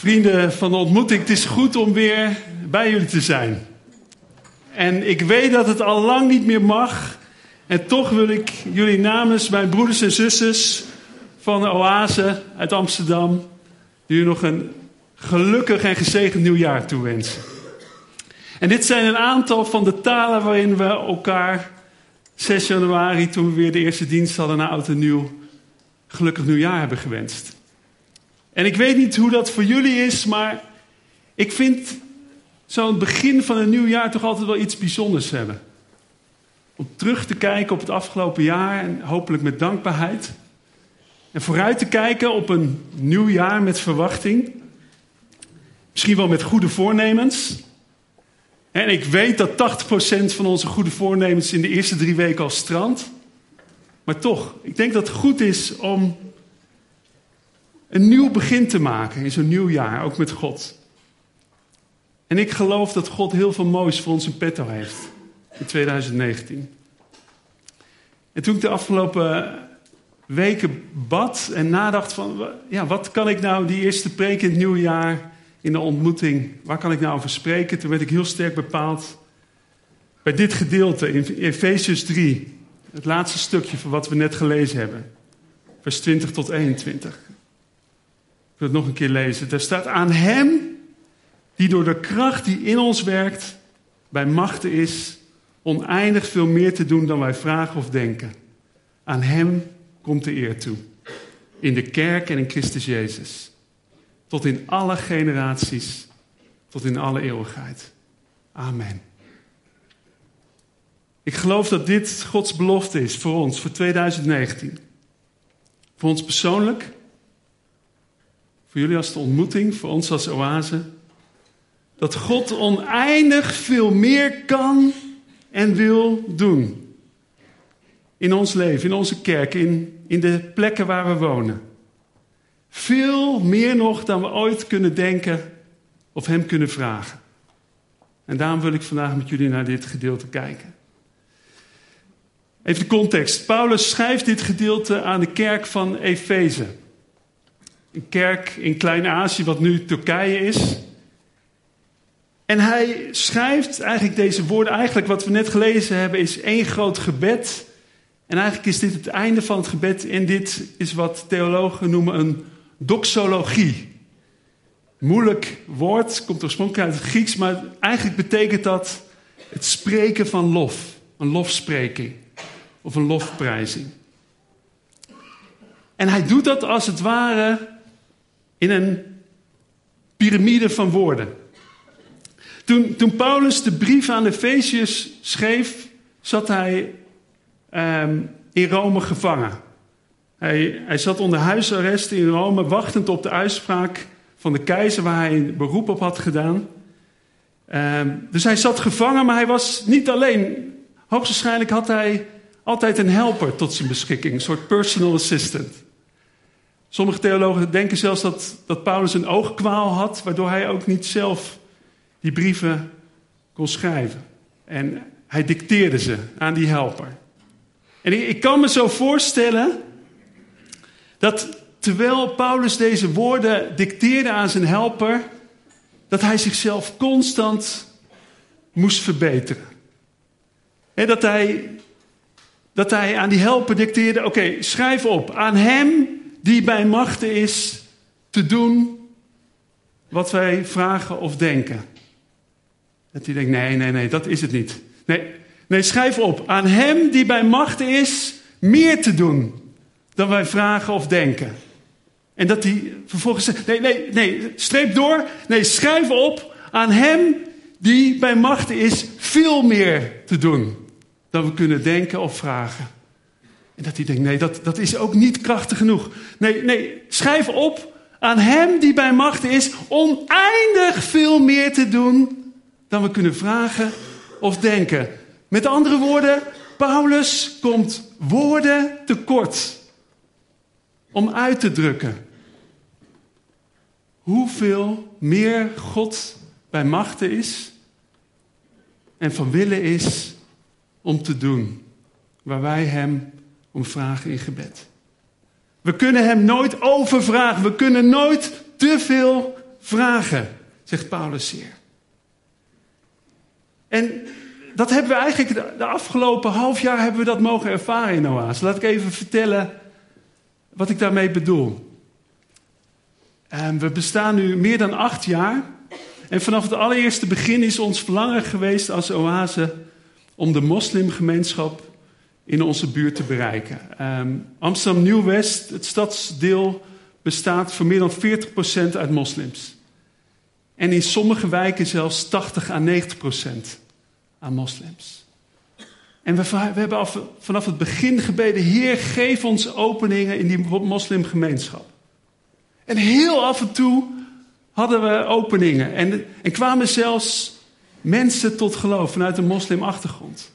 Vrienden van de ontmoeting, het is goed om weer bij jullie te zijn. En ik weet dat het al lang niet meer mag. En toch wil ik jullie namens mijn broeders en zusters van de Oase uit Amsterdam jullie nog een gelukkig en gezegend nieuwjaar toewensen. En dit zijn een aantal van de talen waarin we elkaar 6 januari, toen we weer de eerste dienst hadden na oud en nieuw, gelukkig nieuwjaar hebben gewenst. En ik weet niet hoe dat voor jullie is, maar ik vind zo'n begin van een nieuw jaar toch altijd wel iets bijzonders hebben. Om terug te kijken op het afgelopen jaar en hopelijk met dankbaarheid. En vooruit te kijken op een nieuw jaar met verwachting. Misschien wel met goede voornemens. En ik weet dat 80% van onze goede voornemens in de eerste 3 weken al strandt. Maar toch, ik denk dat het goed is om een nieuw begin te maken in zo'n nieuw jaar, ook met God. En ik geloof dat God heel veel moois voor ons in petto heeft in 2019. En toen ik de afgelopen weken bad en nadacht van, ja, wat kan ik nou die eerste preek in het nieuwe jaar in de ontmoeting, waar kan ik nou over spreken? Toen werd ik heel sterk bepaald bij dit gedeelte in Efesiërs 3. Het laatste stukje van wat we net gelezen hebben. Vers 20 tot 21. Ik wil het nog een keer lezen. Daar staat: aan hem die door de kracht die in ons werkt bij machten is oneindig veel meer te doen dan wij vragen of denken. Aan hem komt de eer toe. In de kerk en in Christus Jezus. Tot in alle generaties. Tot in alle eeuwigheid. Amen. Ik geloof dat dit Gods belofte is voor ons, voor 2019. Voor ons persoonlijk. Voor jullie als de ontmoeting, voor ons als Oase. Dat God oneindig veel meer kan en wil doen. In ons leven, in onze kerk, in de plekken waar we wonen. Veel meer nog dan we ooit kunnen denken of hem kunnen vragen. En daarom wil ik vandaag met jullie naar dit gedeelte kijken. Even de context. Paulus schrijft dit gedeelte aan de kerk van Efeze. Een kerk in Klein-Azië, wat nu Turkije is. En hij schrijft eigenlijk deze woorden. Eigenlijk wat we net gelezen hebben is 1 groot gebed. En eigenlijk is dit het einde van het gebed. En dit is wat theologen noemen een doxologie. Moeilijk woord, komt oorspronkelijk uit het Grieks. Maar eigenlijk betekent dat het spreken van lof. Een lofspreking. Of een lofprijzing. En hij doet dat als het ware in een piramide van woorden. Toen Paulus de brief aan de Efeziërs schreef, zat hij in Rome gevangen. Hij zat onder huisarrest in Rome, wachtend op de uitspraak van de keizer waar hij een beroep op had gedaan. Dus hij zat gevangen, maar hij was niet alleen. Hoogstwaarschijnlijk had hij altijd een helper tot zijn beschikking, een soort personal assistant. Sommige theologen denken zelfs dat Paulus een oogkwaal had, waardoor hij ook niet zelf die brieven kon schrijven. En hij dicteerde ze aan die helper. En ik kan me zo voorstellen dat terwijl Paulus deze woorden dicteerde aan zijn helper, dat hij zichzelf constant moest verbeteren. En dat hij aan die helper dicteerde, oké, schrijf op. Aan hem die bij machten is te doen wat wij vragen of denken. Dat hij denkt, nee, dat is het niet. Nee, schrijf op. Aan hem die bij machten is meer te doen dan wij vragen of denken. En dat hij vervolgens zegt, nee, streep door. Nee, schrijf op. Aan hem die bij machten is veel meer te doen dan we kunnen denken of vragen. En dat hij denkt, nee, dat is ook niet krachtig genoeg. Nee, schrijf op. Aan hem die bij machten is oneindig veel meer te doen dan we kunnen vragen of denken. Met andere woorden, Paulus komt woorden tekort om uit te drukken hoeveel meer God bij machten is en van willen is om te doen waar wij hem om vragen in gebed. We kunnen hem nooit overvragen. We kunnen nooit te veel vragen, zegt Paulus hier. En dat hebben we eigenlijk de afgelopen half jaar hebben we dat mogen ervaren in Oase. Laat ik even vertellen wat ik daarmee bedoel. We bestaan nu meer dan 8 jaar. En vanaf het allereerste begin is ons verlangen geweest als Oase om de moslimgemeenschap in onze buurt te bereiken. Amsterdam Nieuw-West, het stadsdeel, bestaat voor meer dan 40% uit moslims. En in sommige wijken zelfs 80 à 90% aan moslims. En we hebben al vanaf het begin gebeden, Heer, geef ons openingen in die moslimgemeenschap. En heel af en toe hadden we openingen. En kwamen zelfs mensen tot geloof vanuit een moslimachtergrond.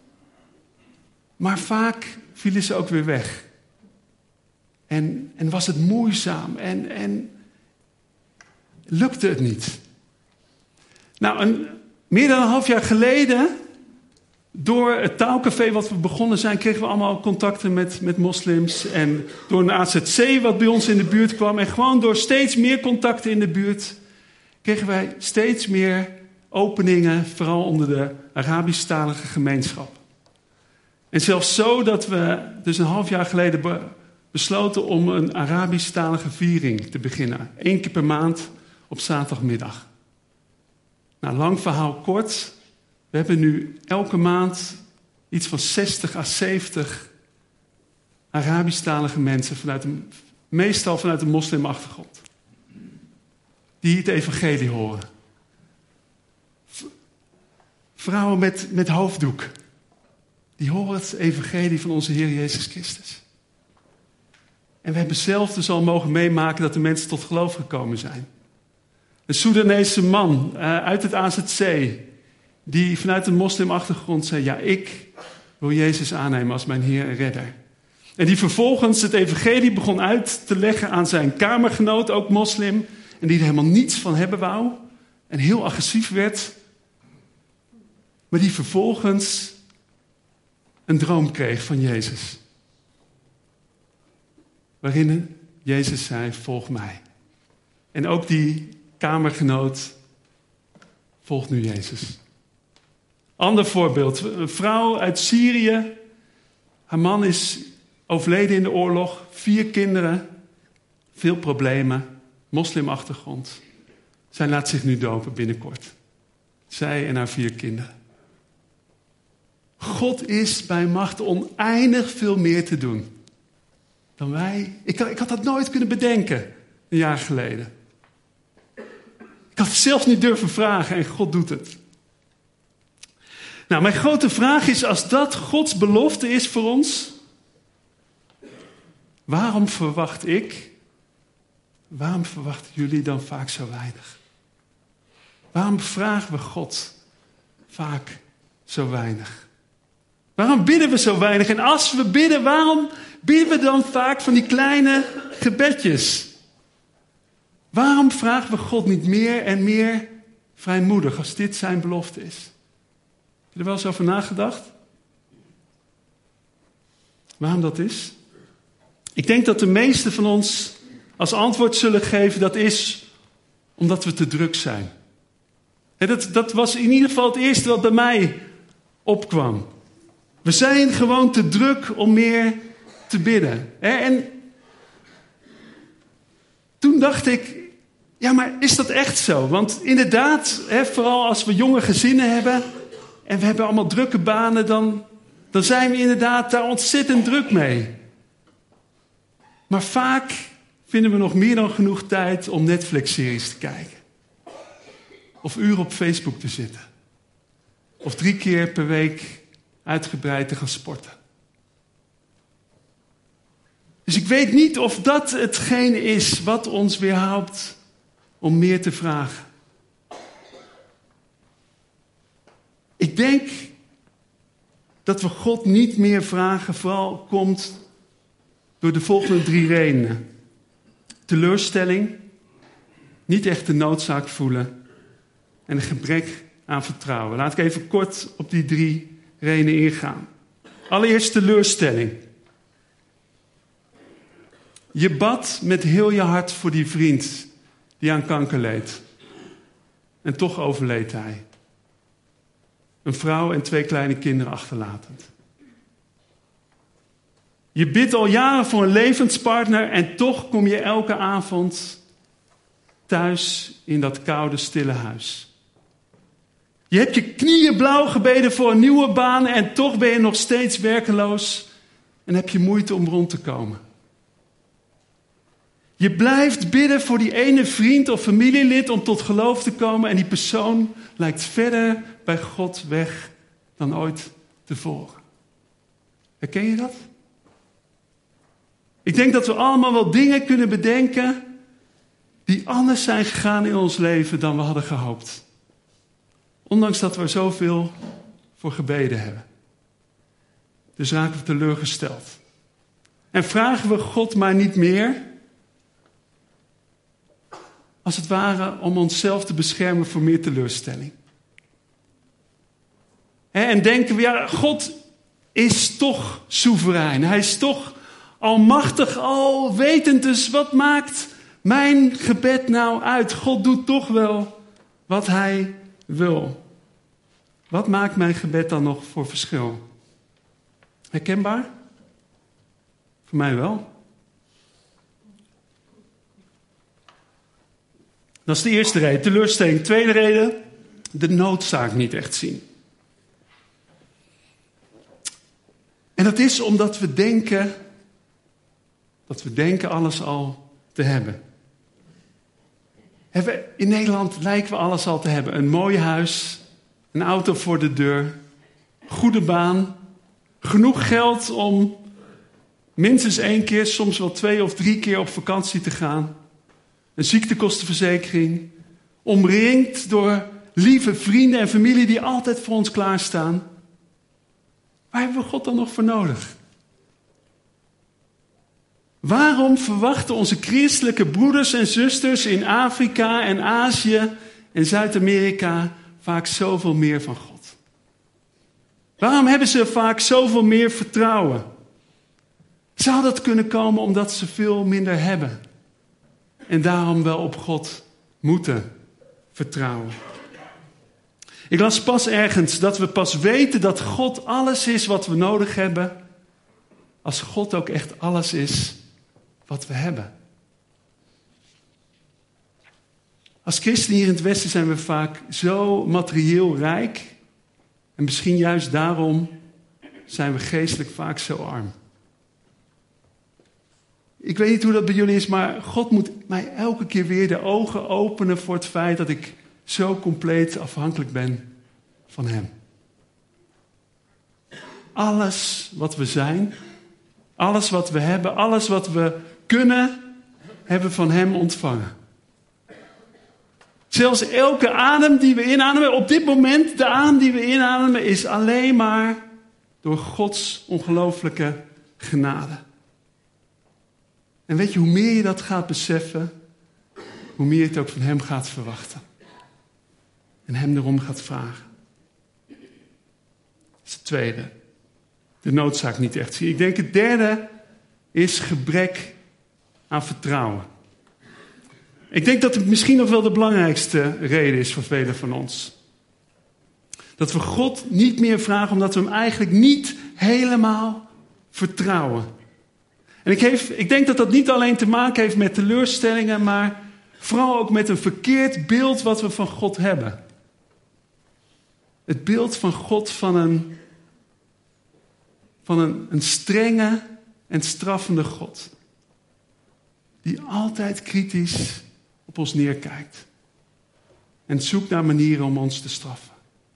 Maar vaak vielen ze ook weer weg. En was het moeizaam en lukte het niet. Nou, meer dan een half jaar geleden, door het taalcafé wat we begonnen zijn, kregen we allemaal contacten met moslims. En door een AZC wat bij ons in de buurt kwam. En gewoon door steeds meer contacten in de buurt, kregen wij steeds meer openingen, vooral onder de Arabisch-talige gemeenschap. En zelfs zo dat we dus een half jaar geleden besloten om een Arabisch-talige viering te beginnen. 1 keer per maand op zaterdagmiddag. Nou, lang verhaal kort. We hebben nu elke maand iets van 60 à 70 Arabisch-talige mensen, meestal vanuit een moslimachtergrond, die het evangelie horen. Vrouwen met hoofddoek, die horen het evangelie van onze Heer Jezus Christus. En we hebben zelf dus al mogen meemaken dat de mensen tot geloof gekomen zijn. Een Soedanese man uit het AZC, die vanuit een moslimachtergrond zei, ja, ik wil Jezus aannemen als mijn Heer en Redder. En die vervolgens het evangelie begon uit te leggen aan zijn kamergenoot, ook moslim, en die er helemaal niets van hebben wou en heel agressief werd. Maar die vervolgens een droom kreeg van Jezus. Waarin Jezus zei, volg mij. En ook die kamergenoot volgt nu Jezus. Ander voorbeeld. Een vrouw uit Syrië. Haar man is overleden in de oorlog. 4 kinderen. Veel problemen. Moslimachtergrond. Zij laat zich nu dopen binnenkort. Zij en haar 4 kinderen. God is bij macht oneindig veel meer te doen dan wij. Ik had dat nooit kunnen bedenken een jaar geleden. Ik had het zelfs niet durven vragen en God doet het. Nou, mijn grote vraag is, als dat Gods belofte is voor ons, waarom verwachten jullie dan vaak zo weinig? Waarom vragen we God vaak zo weinig? Waarom bidden we zo weinig? En als we bidden, waarom bidden we dan vaak van die kleine gebedjes? Waarom vragen we God niet meer en meer vrijmoedig als dit zijn belofte is? Heb je er wel eens over nagedacht? Waarom dat is? Ik denk dat de meesten van ons als antwoord zullen geven, dat is omdat we te druk zijn. Dat was in ieder geval het eerste wat bij mij opkwam. We zijn gewoon te druk om meer te bidden. En toen dacht ik, ja, maar is dat echt zo? Want inderdaad, vooral als we jonge gezinnen hebben en we hebben allemaal drukke banen, dan zijn we inderdaad daar ontzettend druk mee. Maar vaak vinden we nog meer dan genoeg tijd om Netflix-series te kijken. Of uren op Facebook te zitten. Of 3 keer per week uitgebreid te gaan sporten. Dus ik weet niet of dat hetgeen is wat ons weerhoudt om meer te vragen. Ik denk dat we God niet meer vragen, vooral komt door de volgende 3 redenen. Teleurstelling, niet echt de noodzaak voelen en een gebrek aan vertrouwen. Laat ik even kort op die 3 redenen ingaan. Allereerst teleurstelling. Je bad met heel je hart voor die vriend die aan kanker leed. En toch overleed hij. Een vrouw en 2 kleine kinderen achterlatend. Je bidt al jaren voor een levenspartner en toch kom je elke avond thuis in dat koude, stille huis. Je hebt je knieën blauw gebeden voor een nieuwe baan en toch ben je nog steeds werkeloos en heb je moeite om rond te komen. Je blijft bidden voor die ene vriend of familielid om tot geloof te komen en die persoon lijkt verder bij God weg dan ooit tevoren. Herken je dat? Ik denk dat we allemaal wel dingen kunnen bedenken die anders zijn gegaan in ons leven dan we hadden gehoopt. Ondanks dat we er zoveel voor gebeden hebben. Dus raken we teleurgesteld. En vragen we God maar niet meer, als het ware om onszelf te beschermen voor meer teleurstelling. En denken we, ja, God is toch soeverein. Hij is toch almachtig, alwetend. Dus wat maakt mijn gebed nou uit? God doet toch wel wat hij wil. Wat maakt mijn gebed dan nog voor verschil? Herkenbaar? Voor mij wel. Dat is de eerste reden, teleurstelling. Tweede reden, de noodzaak niet echt zien. En dat is omdat we denken alles al te hebben. In Nederland lijken we alles al te hebben. Een mooi huis, een auto voor de deur, goede baan, genoeg geld om minstens 1 keer, soms wel 2 of 3 keer op vakantie te gaan. Een ziektekostenverzekering, omringd door lieve vrienden en familie die altijd voor ons klaarstaan. Waar hebben we God dan nog voor nodig? Waarom verwachten onze christelijke broeders en zusters in Afrika en Azië en Zuid-Amerika vaak zoveel meer van God? Waarom hebben ze vaak zoveel meer vertrouwen? Zou dat kunnen komen omdat ze veel minder hebben? En daarom wel op God moeten vertrouwen. Ik las pas ergens dat we pas weten dat God alles is wat we nodig hebben, als God ook echt alles is wat we hebben. Als christenen hier in het Westen zijn we vaak zo materieel rijk. En misschien juist daarom zijn we geestelijk vaak zo arm. Ik weet niet hoe dat bij jullie is, maar God moet mij elke keer weer de ogen openen voor het feit dat ik zo compleet afhankelijk ben van Hem. Alles wat we zijn, alles wat we hebben, alles wat we kunnen, hebben van Hem ontvangen. Zelfs elke adem die we inademen, op dit moment de adem die we inademen, is alleen maar door Gods ongelooflijke genade. En weet je, hoe meer je dat gaat beseffen, hoe meer je het ook van Hem gaat verwachten. En Hem erom gaat vragen. Dat is het tweede. De noodzaak niet echt zien. Ik denk het derde is gebrek aan vertrouwen. Ik denk dat het misschien nog wel de belangrijkste reden is voor velen van ons. Dat we God niet meer vragen omdat we Hem eigenlijk niet helemaal vertrouwen. En ik denk dat dat niet alleen te maken heeft met teleurstellingen, maar vooral ook met een verkeerd beeld wat we van God hebben. Het beeld van God van een strenge en straffende God. Die altijd kritisch op ons neerkijkt. En zoekt naar manieren om ons te straffen.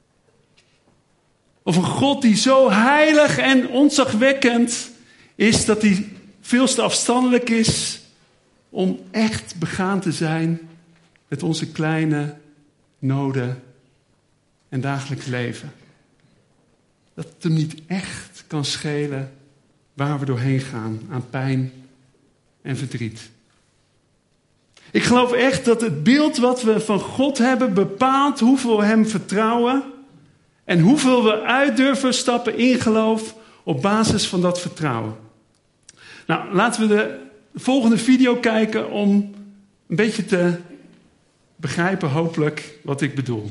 Of een God die zo heilig en ontzagwekkend is dat hij veel te afstandelijk is om echt begaan te zijn met onze kleine noden en dagelijks leven. Dat het hem niet echt kan schelen waar we doorheen gaan aan pijn en verdriet. Ik geloof echt dat het beeld wat we van God hebben bepaalt hoeveel we Hem vertrouwen en hoeveel we uit durven stappen in geloof op basis van dat vertrouwen. Nou, laten we de volgende video kijken om een beetje te begrijpen hopelijk wat ik bedoel.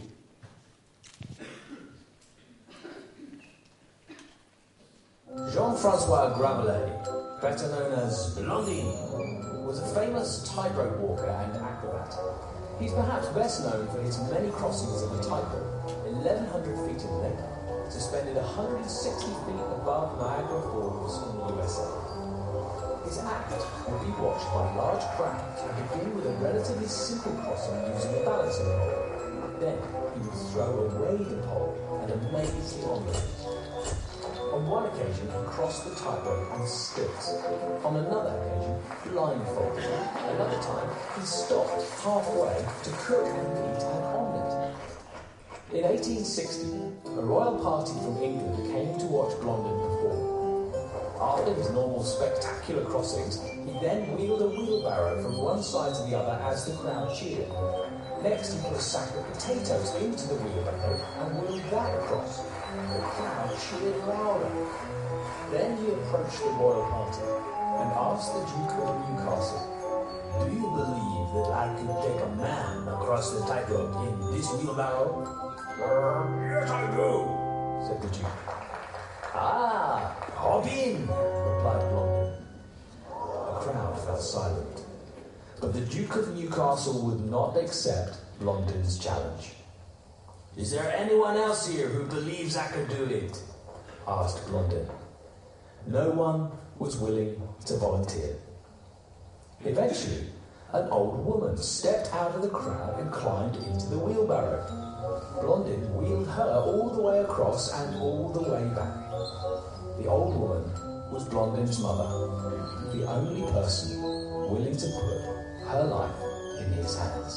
Jean-François Rabelais, better known as Blondin, was a famous tightrope walker and acrobat. He's perhaps best known for his many crossings of the tightrope, 1,100 feet in length, suspended 160 feet above Niagara Falls in the USA. His act would be watched by large crowds and begin with a relatively simple crossing using a balancing pole. Then he would throw away the pole and amaze the onlookers. On one occasion, he crossed the tightrope on stilts. On another occasion, blindfolded. Another time, he stopped halfway to cook and eat an omelette. In 1860, a royal party from England came to watch Blondin perform. After his normal spectacular crossings, he then wheeled a wheelbarrow from one side to the other as the crowd cheered. Next, he put a sack of potatoes into the wheelbarrow and wheeled that across. The crowd cheered louder. Then he approached the royal party and asked the Duke of Newcastle, "Do you believe that I could take a man across the tightrope in this wheelbarrow?" "Yes, I do," said the Duke. "Ah, hop in," replied Blondin. The crowd fell silent, but the Duke of Newcastle would not accept Blondin's challenge. "Is there anyone else here who believes I could do it?" asked Blondin. No one was willing to volunteer. Eventually, an old woman stepped out of the crowd and climbed into the wheelbarrow. Blondin wheeled her all the way across and all the way back. The old woman was Blondin's mother, the only person willing to put her life in his hands.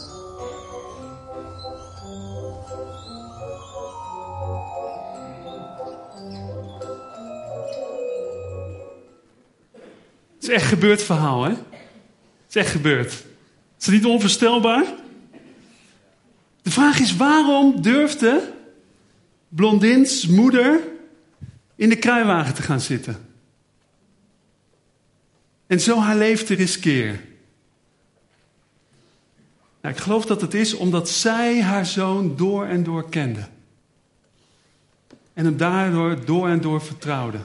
Het is echt gebeurd verhaal, hè? Het is echt gebeurd. Is het niet onvoorstelbaar? De vraag is, waarom durfde Blondins moeder in de kruiwagen te gaan zitten? En zo haar leven te riskeren. Nou, ik geloof dat het is omdat zij haar zoon door en door kende. En hem daardoor door en door vertrouwde.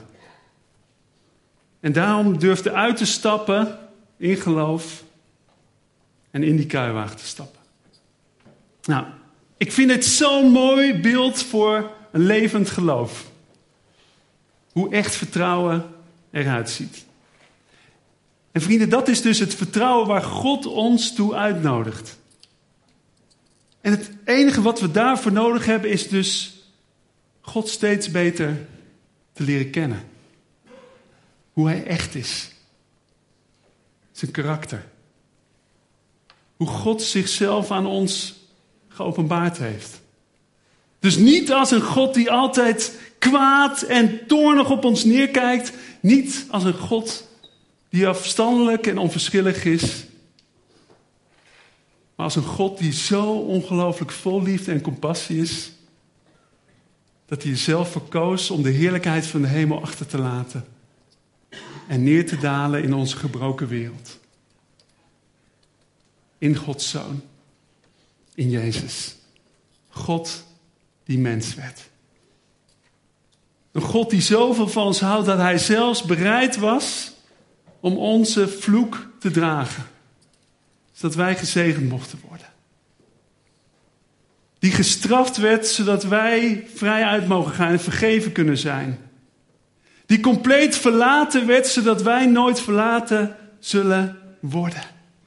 En daarom durfde uit te stappen in geloof en in die kruiwagen te stappen. Nou, ik vind het zo'n mooi beeld voor een levend geloof. Hoe echt vertrouwen eruit ziet. En vrienden, dat is dus het vertrouwen waar God ons toe uitnodigt. En het enige wat we daarvoor nodig hebben is dus God steeds beter te leren kennen. Hoe hij echt is. Zijn karakter. Hoe God zichzelf aan ons geopenbaard heeft. Dus niet als een God die altijd kwaad en toornig op ons neerkijkt. Niet als een God die afstandelijk en onverschillig is. Maar als een God die zo ongelooflijk vol liefde en compassie is. Dat hij er zelf voor koos om de heerlijkheid van de hemel achter te laten. En neer te dalen in onze gebroken wereld. In Gods Zoon. In Jezus. God die mens werd. Een God die zoveel van ons houdt dat hij zelfs bereid was om onze vloek te dragen. Zodat wij gezegend mochten worden. Die gestraft werd zodat wij vrij uit mogen gaan en vergeven kunnen zijn. Die compleet verlaten werd zodat wij nooit verlaten zullen worden.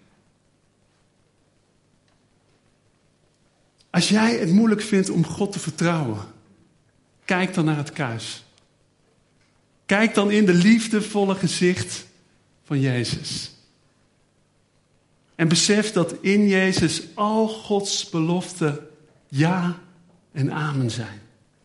Als jij het moeilijk vindt om God te vertrouwen, kijk dan naar het kruis. Kijk dan in de liefdevolle gezicht van Jezus. En besef dat in Jezus al Gods beloften ja en amen zijn.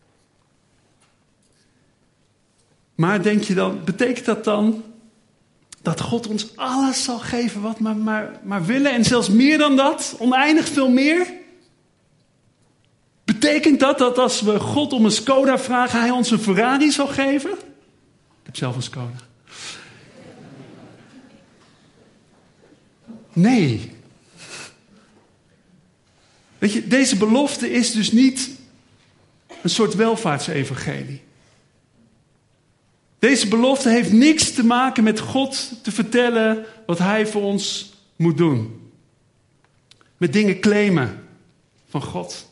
Maar denk je dan, betekent dat dan dat God ons alles zal geven wat we maar willen en zelfs meer dan dat? Oneindig veel meer? Betekent dat als we God om een Skoda vragen, hij ons een Ferrari zal geven? Ik heb zelf een Skoda. Nee. Weet je, deze belofte is dus niet een soort welvaartsevangelie. Deze belofte heeft niks te maken met God te vertellen wat hij voor ons moet doen. Met dingen claimen van God.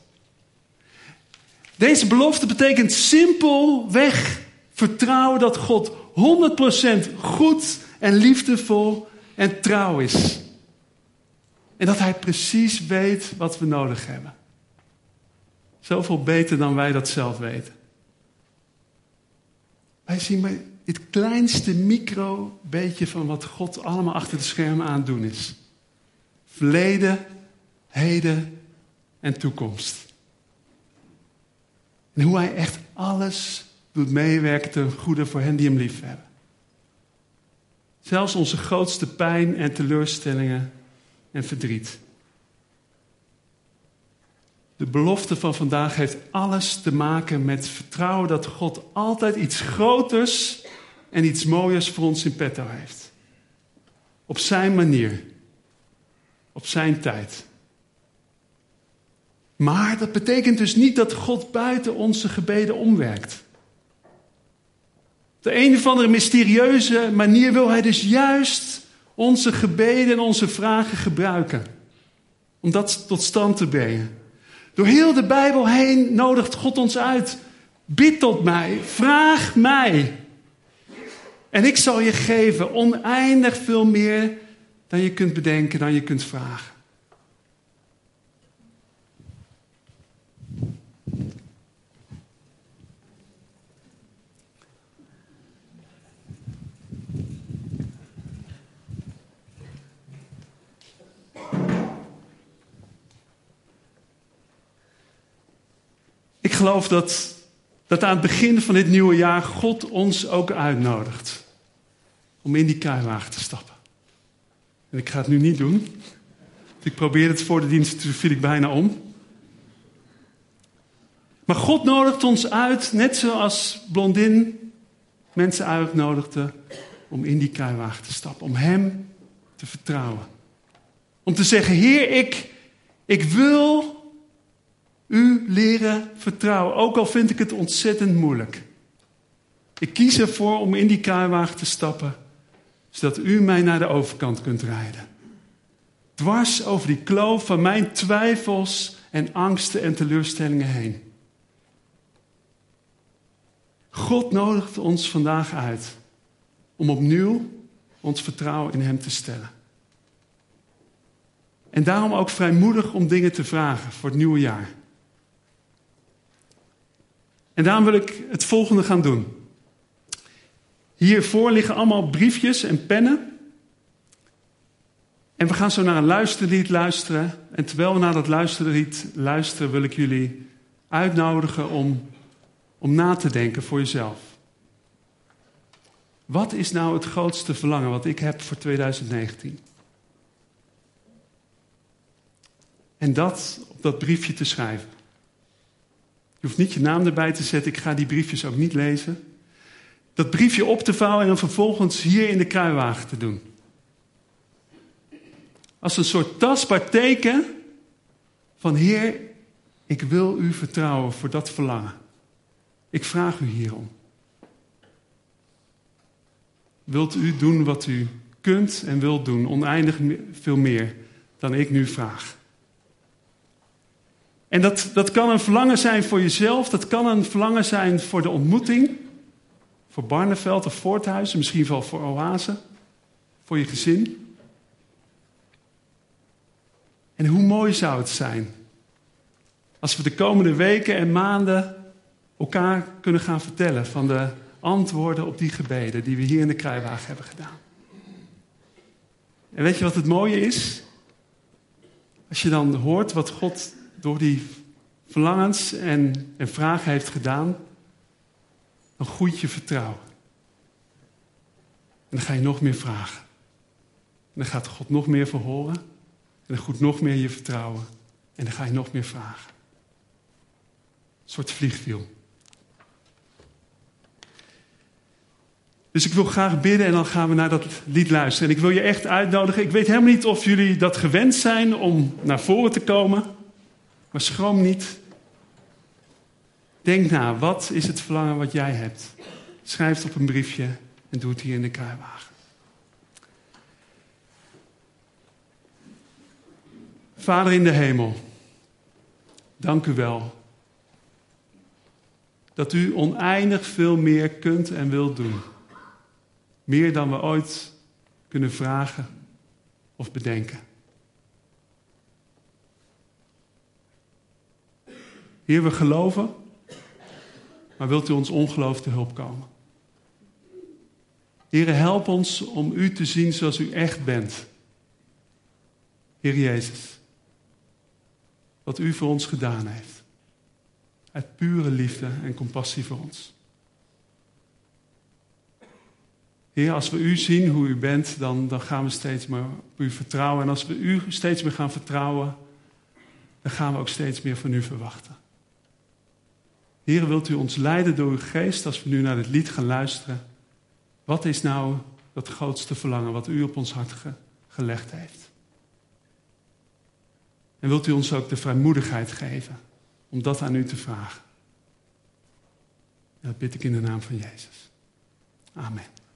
Deze belofte betekent simpelweg vertrouwen dat God 100% goed en liefdevol en trouw is. En dat hij precies weet wat we nodig hebben. Zoveel beter dan wij dat zelf weten. Wij zien maar het kleinste micro beetje van wat God allemaal achter de schermen aan het doen is. Verleden, heden en toekomst. En hoe hij echt alles doet meewerken ten goede voor hen die hem lief hebben. Zelfs onze grootste pijn en teleurstellingen en verdriet. De belofte van vandaag heeft alles te maken met vertrouwen dat God altijd iets groters en iets mooiers voor ons in petto heeft. Op zijn manier. Op zijn tijd. Maar dat betekent dus niet dat God buiten onze gebeden omwerkt. Op de een of andere mysterieuze manier wil hij dus juist onze gebeden en onze vragen gebruiken. Om dat tot stand te brengen. Door heel de Bijbel heen nodigt God ons uit. Bid tot mij, vraag mij. En ik zal je geven oneindig veel meer dan je kunt bedenken, dan je kunt vragen. Ik geloof dat aan het begin van dit nieuwe jaar God ons ook uitnodigt om in die kruiwagen te stappen. En ik ga het nu niet doen. Ik probeerde het voor de dienst, toen viel ik bijna om. Maar God nodigt ons uit, net zoals Blondin mensen uitnodigde, om in die kruiwagen te stappen. Om hem te vertrouwen. Om te zeggen, Heer, ik wil u leren vertrouwen, ook al vind ik het ontzettend moeilijk. Ik kies ervoor om in die kruiwagen te stappen, zodat u mij naar de overkant kunt rijden. Dwars over die kloof van mijn twijfels en angsten en teleurstellingen heen. God nodigt ons vandaag uit om opnieuw ons vertrouwen in hem te stellen. En daarom ook vrijmoedig om dingen te vragen voor het nieuwe jaar. En daarom wil ik het volgende gaan doen. Hiervoor liggen allemaal briefjes en pennen. En we gaan zo naar een luisterlied luisteren. En terwijl we naar dat luisterlied luisteren, wil ik jullie uitnodigen om na te denken voor jezelf. Wat is nou het grootste verlangen wat ik heb voor 2019? En dat op dat briefje te schrijven. Je hoeft niet je naam erbij te zetten. Ik ga die briefjes ook niet lezen. Dat briefje op te vouwen en dan vervolgens hier in de kruiwagen te doen. Als een soort tastbaar teken van Heer, ik wil u vertrouwen voor dat verlangen. Ik vraag u hierom. Wilt u doen wat u kunt en wilt doen, oneindig veel meer dan ik nu vraag. En dat kan een verlangen zijn voor jezelf. Dat kan een verlangen zijn voor de ontmoeting. Voor Barneveld of Voorthuizen. Misschien wel voor Oase. Voor je gezin. En hoe mooi zou het zijn als we de komende weken en maanden elkaar kunnen gaan vertellen van de antwoorden op die gebeden die we hier in de kruiwagen hebben gedaan. En weet je wat het mooie is? Als je dan hoort wat God door die verlangens en vragen heeft gedaan, dan groeit je vertrouwen. En dan ga je nog meer vragen. En dan gaat God nog meer verhoren. En dan groeit nog meer je vertrouwen. En dan ga je nog meer vragen. Een soort vliegwiel. Dus ik wil graag bidden en dan gaan we naar dat lied luisteren. En ik wil je echt uitnodigen. Ik weet helemaal niet of jullie dat gewend zijn om naar voren te komen. Maar schroom niet. Denk na, wat is het verlangen wat jij hebt? Schrijf het op een briefje en doe het hier in de kruiwagen. Vader in de hemel, dank u wel dat u oneindig veel meer kunt en wilt doen. Meer dan we ooit kunnen vragen of bedenken. Heer, we geloven, maar wilt u ons ongeloof te hulp komen? Heer, help ons om u te zien zoals u echt bent. Heer Jezus, wat u voor ons gedaan heeft. Uit pure liefde en compassie voor ons. Heer, als we u zien hoe u bent, dan gaan we steeds meer op u vertrouwen. En als we u steeds meer gaan vertrouwen, dan gaan we ook steeds meer van u verwachten. Heer, wilt u ons leiden door uw geest als we nu naar dit lied gaan luisteren? Wat is nou dat grootste verlangen wat u op ons hart gelegd heeft? En wilt u ons ook de vrijmoedigheid geven om dat aan u te vragen? En dat bid ik in de naam van Jezus. Amen.